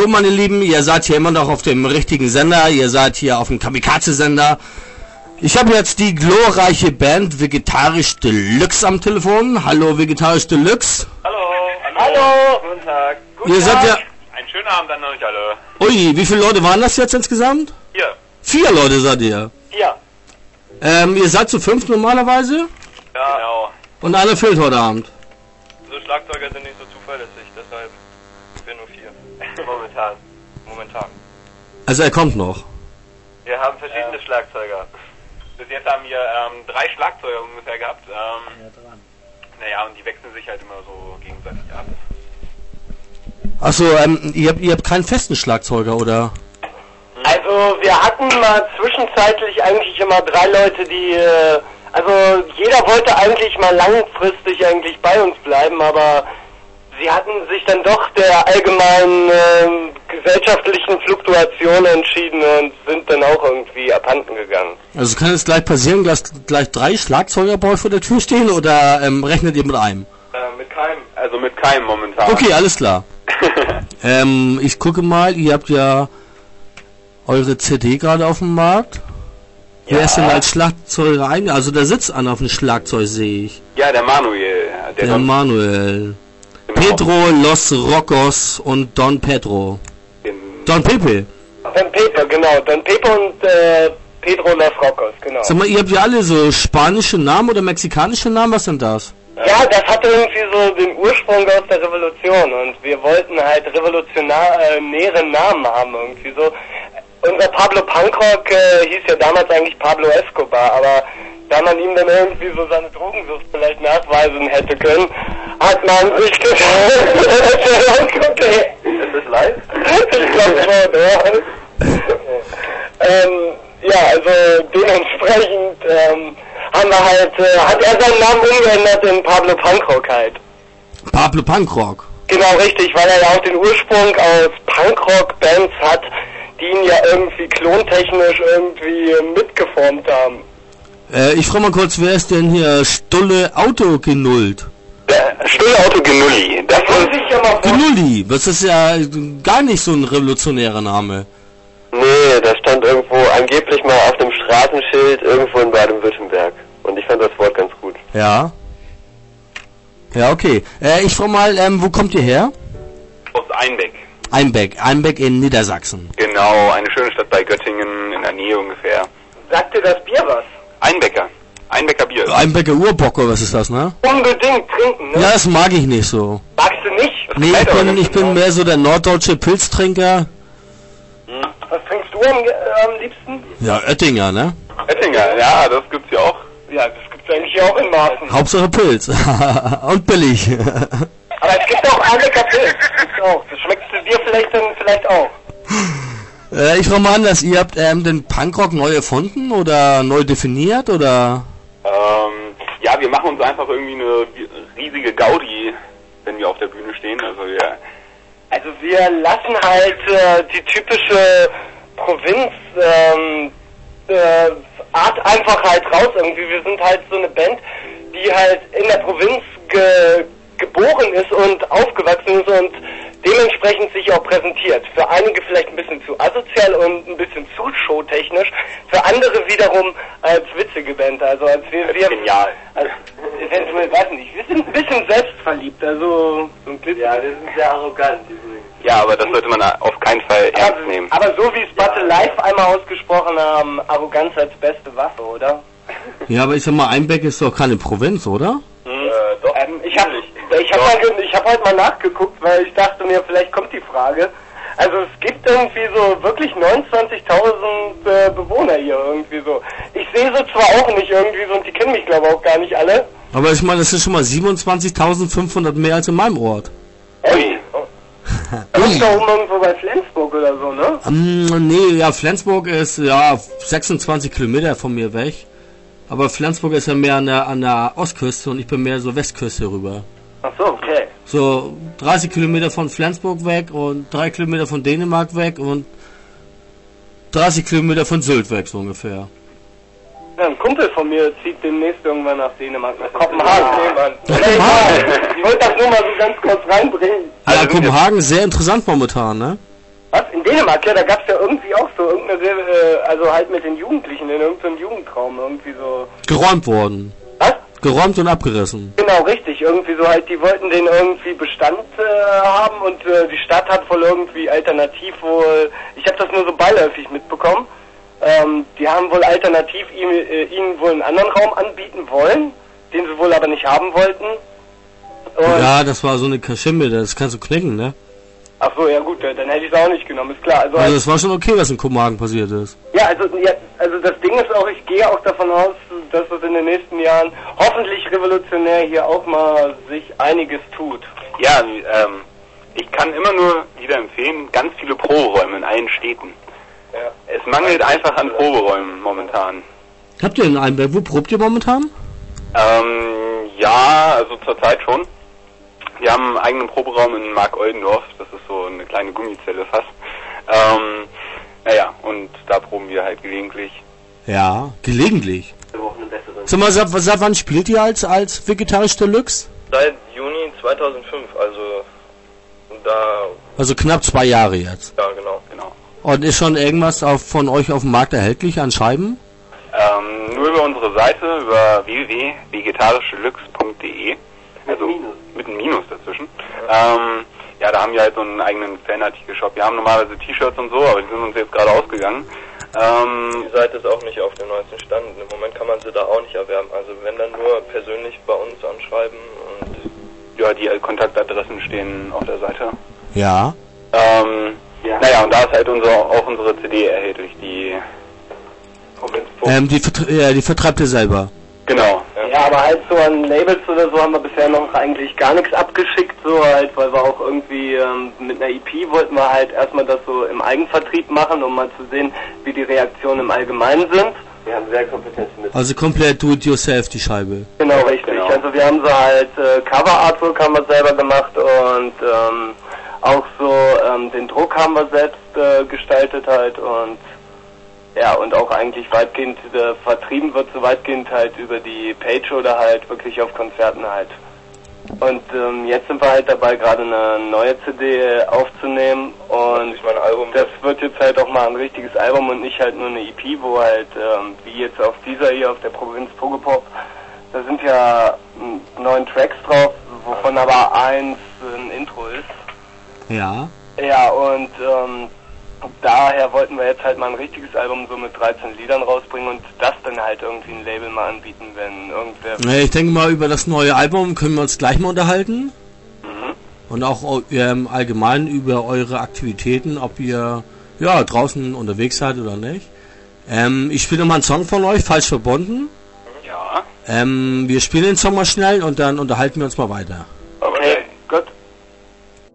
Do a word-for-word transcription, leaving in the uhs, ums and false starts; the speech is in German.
meine Lieben, ihr seid hier immer noch auf dem richtigen Sender, ihr seid hier auf dem Kamikaze-Sender. Ich habe jetzt die glorreiche Band Vegetarisch Deluxe am Telefon. Hallo Vegetarisch Deluxe. Hallo. Hallo. Guten Tag. Guten ihr Tag. Seid ja... Einen schönen Abend an euch alle. Ui, wie viele Leute waren das jetzt insgesamt? Vier. Vier Leute seid ihr? Ja. Ähm, ihr seid zu fünf normalerweise? Ja. Genau. Und einer fehlt heute Abend? So Schlagzeuger sind nicht so zuverlässig, deshalb sind wir nur vier. Momentan. Momentan. Also er kommt noch? Wir haben verschiedene ja. Schlagzeuger. Bis jetzt haben wir ähm, drei Schlagzeuger ungefähr gehabt. Ähm, ja, dran. Naja, und die wechseln sich halt immer so gegenseitig ab. Achso, ähm, ihr habt, ihr habt keinen festen Schlagzeuger, oder? Also wir hatten mal zwischenzeitlich eigentlich immer drei Leute, die... Äh, also jeder wollte eigentlich mal langfristig eigentlich bei uns bleiben, aber sie hatten sich dann doch der allgemeinen äh, gesellschaftlichen Fluktuation entschieden und sind dann auch irgendwie abhanden gegangen. Also kann es gleich passieren, dass gleich drei Schlagzeuger bei euch vor der Tür stehen oder ähm, rechnet ihr mit einem? Äh, mit keinem. Also mit keinem momentan. Okay, alles klar. ähm, ich gucke mal, ihr habt ja eure C D gerade auf dem Markt. Ja. Wer ist denn als Schlagzeuger eigentlich? Also da sitzt einer auf dem Schlagzeug, sehe ich. Ja, der Manuel. Der, der Manuel. Genau. Pedro Los Rocos und Don Pedro. In Don Pepe. Don Pepe, genau. Don Pepe und äh, Pedro Los Rocos, genau. Sag mal, ihr habt ja alle so spanische Namen oder mexikanische Namen, was sind das? Ja, das hatte irgendwie so den Ursprung aus der Revolution und wir wollten halt revolutionäre Namen haben irgendwie so. Unser Pablo Punkrock äh, hieß ja damals eigentlich Pablo Escobar, aber da man ihm dann irgendwie so seine Drogensucht vielleicht nachweisen hätte können, hat man sich gedacht, okay. Ist das live? Ich glaube schon, ja. ähm, ja, also dementsprechend ähm, haben wir halt, äh, hat er seinen Namen umgeändert in Pablo Punkrock halt. Pablo Punkrock? Genau, richtig, weil er ja auch den Ursprung aus Punkrock-Bands hat, die ihn ja irgendwie klontechnisch irgendwie mitgeformt haben. Äh, ich frage mal kurz, wer ist denn hier Stulle Auto genullt? Der Stulle Auto Genulli. Das muss ich ja mal Genulli, das ist ja gar nicht so ein revolutionärer Name. Nee, das stand irgendwo angeblich mal auf dem Straßenschild irgendwo in Baden-Württemberg. Und ich fand das Wort ganz gut. Ja. Ja, okay. Äh, ich frage mal, ähm, wo kommt ihr her? Aus Einbeck. Einbeck, Einbeck in Niedersachsen. Genau, eine schöne Stadt bei Göttingen, in der Nähe ungefähr. Sagt dir das Bier was? Einbecker. Einbecker Bier. Einbecker Urbock, oder was ist das, ne? Unbedingt trinken, ne? Ja, das mag ich nicht so. Magst du nicht? Nee, ich bin, ich bin mehr so der norddeutsche Pilztrinker. Hm. Was trinkst du am, äh, am liebsten? Ja, Oettinger, ne? Oettinger, ja, das gibt's ja auch. Ja, das gibt's eigentlich auch in Maßen. Hauptsache Pilz. Und billig. Aber es gibt auch Einbecker Pilz. Oh, das schmeckt dir vielleicht dann vielleicht auch. Äh, ich frage mal anders, ihr habt ähm, den Punkrock neu erfunden oder neu definiert oder? Ähm, ja, wir machen uns einfach irgendwie eine riesige Gaudi, wenn wir auf der Bühne stehen. Also wir, also wir lassen halt äh, die typische Provinz ähm, äh, Art Einfachheit raus irgendwie. Wir sind halt so eine Band, die halt in der Provinz ge geboren ist und aufgewachsen ist und dementsprechend sich auch präsentiert. Für einige vielleicht ein bisschen zu asozial und ein bisschen zu showtechnisch, für andere wiederum als witzige Band, also als wir... wir genial. Als, eventuell, weiß nicht, wir sind ein bisschen selbstverliebt, also... So ein ja, wir sind sehr arrogant übrigens. Ja, aber das sollte man auf keinen Fall ernst aber, nehmen. Aber so wie es Battle ja. Live einmal ausgesprochen haben, Arroganz als beste Waffe, oder? Ja, aber ich sag mal, Einbeck ist doch keine Provinz, oder? Hm. Äh, doch. Ähm, ich habe ich hab hab heute mal nachgeguckt, weil ich dachte mir, vielleicht kommt die Frage. Also es gibt irgendwie so wirklich neunundzwanzigtausend äh, Bewohner hier irgendwie so. Ich sehe sie zwar auch nicht irgendwie so und die kennen mich glaube ich auch gar nicht alle. Aber ich meine, das sind schon mal siebenundzwanzigtausendfünfhundert mehr als in meinem Ort. Ui. Das ist da oben irgendwo bei Flensburg oder so, ne? Um, nee, ja, Flensburg ist ja sechsundzwanzig Kilometer von mir weg. Aber Flensburg ist ja mehr an der, an der Ostküste und ich bin mehr so Westküste rüber. Ach so, okay. So dreißig Kilometer von Flensburg weg und drei Kilometer von Dänemark weg und dreißig Kilometer von Sylt weg, so ungefähr. Ja, ein Kumpel von mir zieht demnächst irgendwann nach Dänemark, nach Kopenhagen. Ich wollte das nur mal so ganz kurz reinbringen. Ja, Kopenhagen ist sehr interessant momentan, ne? In Dänemark, ja, da gab's ja irgendwie auch so irgendeine, äh, also halt mit den Jugendlichen in irgendeinem Jugendraum irgendwie so. Geräumt worden. Was? Geräumt und abgerissen. Genau, richtig. Irgendwie so halt, die wollten den irgendwie Bestand äh, haben und äh, die Stadt hat wohl irgendwie alternativ wohl, ich habe das nur so beiläufig mitbekommen, ähm, die haben wohl alternativ ihm, äh, ihnen wohl einen anderen Raum anbieten wollen, den sie wohl aber nicht haben wollten. Und Ja, das war so eine Kaschemme, das kannst du knicken, ne? ach so, ja gut, dann hätte ich es auch nicht genommen, ist klar. Also, Also das war schon okay, was in Kopenhagen passiert ist. ja, also, ja, also das Ding ist auch, ich gehe auch davon aus, dass es in den nächsten Jahren hoffentlich revolutionär hier auch mal sich einiges tut. Ja, ähm, ich kann immer nur wieder empfehlen, ganz viele Proberäume in allen Städten. Ja. Es mangelt einfach an Proberäumen momentan. Habt ihr in Einberg, wo probt ihr momentan? Ähm, ja, also zurzeit schon. Wir haben einen eigenen Proberaum in Mark-Oldendorf, das ist so eine kleine Gummizelle fast. Ähm, naja, und da proben wir halt gelegentlich. Ja, gelegentlich. Sag mal, seit, seit wann spielt ihr als, als Vegetarisch Deluxe? Seit Juni zweitausendfünf, also da, Also knapp zwei Jahre jetzt. ja genau. Genau. Und ist schon irgendwas auf, von euch auf dem Markt erhältlich an Scheiben? Ähm, nur über unsere Seite, über w w w punkt vegetarischdeluxe punkt d e. Also mit einem Minus dazwischen. Ähm, ja, da haben wir halt so einen eigenen Fanartikel-Shop. Wir haben normalerweise T-Shirts und so, aber die sind uns jetzt gerade ausgegangen. Ähm, Die Seite ist auch nicht auf dem neuesten Stand. Im Moment kann man sie da auch nicht erwerben. Also wenn dann nur persönlich bei uns anschreiben und ja, die Kontaktadressen stehen auf der Seite. Ja. Ähm, Ja. Naja, und da ist halt unser, auch unsere C D erhältlich, die... Ähm, die, vertre äh, die vertreibt ihr selber. Genau. Ja, aber halt so an Labels oder so haben wir bisher noch eigentlich gar nichts abgeschickt, so halt, weil wir auch irgendwie ähm, mit einer E P wollten wir halt erstmal das so im Eigenvertrieb machen, um mal zu sehen, wie die Reaktionen im Allgemeinen sind. Wir haben sehr kompetente mit. Also komplett do-it-yourself die Scheibe. Genau, richtig. Genau. Also wir haben so halt äh, Cover-Artwork haben wir selber gemacht und ähm, auch so ähm, den Druck haben wir selbst äh, gestaltet halt und ja, und auch eigentlich weitgehend äh, vertrieben wird, so weitgehend halt über die Page oder halt wirklich auf Konzerten halt. Und ähm, jetzt sind wir halt dabei, gerade eine neue C D aufzunehmen und ich mein Album. das wird jetzt halt auch mal ein richtiges Album und nicht halt nur eine E P, wo halt, ähm, wie jetzt auf dieser hier, auf der Provinz Pogopop, da sind ja m, neun Tracks drauf, wovon aber eins ein Intro ist. Ja. Ja, und ähm, daher wollten wir jetzt halt mal ein richtiges Album so mit dreizehn Liedern rausbringen und das dann halt irgendwie ein Label mal anbieten, wenn irgendwer... Ich denke mal, über das neue Album können wir uns gleich mal unterhalten. Mhm. Und auch ähm, allgemein über eure Aktivitäten, ob ihr ja draußen unterwegs seid oder nicht. Ähm, ich spiele nochmal einen Song von euch, falsch verbunden. Ja. Ähm, wir spielen den Song mal schnell und dann unterhalten wir uns mal weiter.